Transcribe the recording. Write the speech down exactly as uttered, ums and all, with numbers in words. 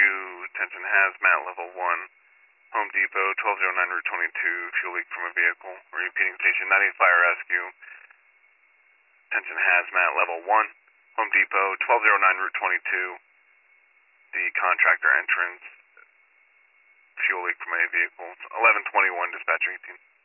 attention hazmat level one, Home Depot, twelve oh nine Route twenty-two, fuel leak from a vehicle. Repeating station ninety fire rescue, attention hazmat level one, Home Depot, twelve oh nine Route twenty-two, the contractor entrance, fuel leak from a vehicle. eleven twenty-one, dispatcher eighteen.